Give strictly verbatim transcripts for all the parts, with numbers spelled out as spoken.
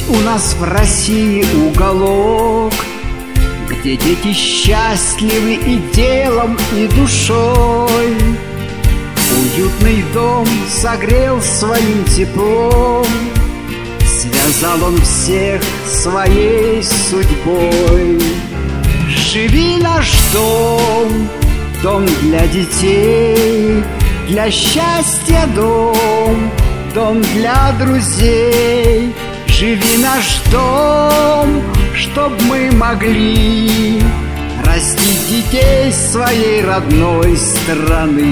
у нас в России уголок, где дети счастливы и делом, и душой. Уютный дом согрел своим теплом, связал он всех своей судьбой. Живи наш дом, дом для детей, для счастья дом, дом для друзей. Живи наш дом, чтоб мы могли растить детей своей родной страны.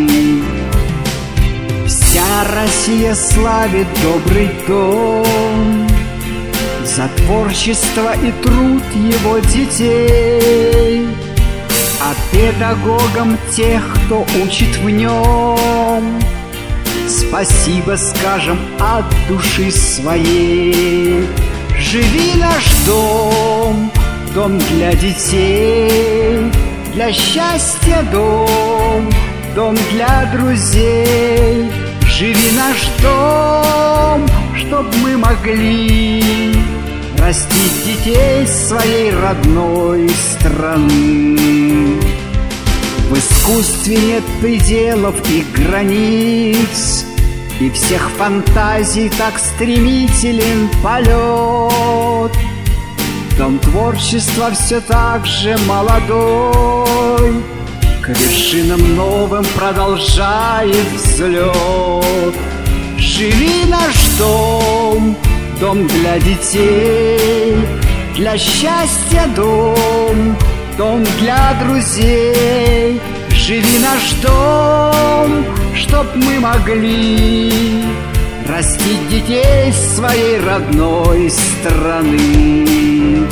Вся Россия славит добрый дом за творчество и труд его детей, а педагогам тех, кто учит в нем, спасибо скажем от души своей. Живи наш дом, дом для детей, для счастья дом, дом для друзей. Живи наш дом, чтоб мы могли растить детей своей родной страны. В искусстве нет пределов и границ, и всех фантазий так стремителен полет. Дом творчества все так же молодой, к вершинам новым продолжает взлет. Живи наш дом, дом для детей, для счастья дом, дом для друзей. Живи наш дом, чтоб мы могли растить детей своей родной страны.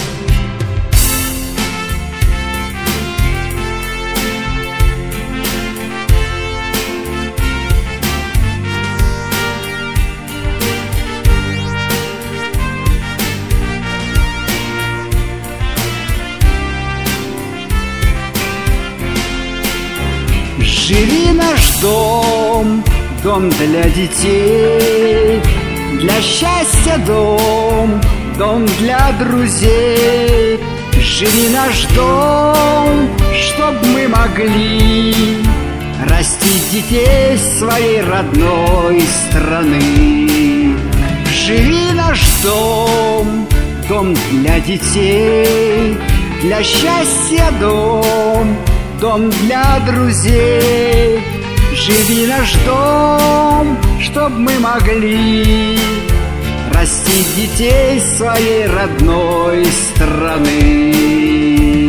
Живи наш дом, дом для детей, для счастья дом, дом для друзей. Живи наш дом, чтоб мы могли растить детей своей родной страны. Живи наш дом, дом для детей, для счастья дом, дом для друзей. Живи наш дом, чтоб мы могли растить детей своей родной страны.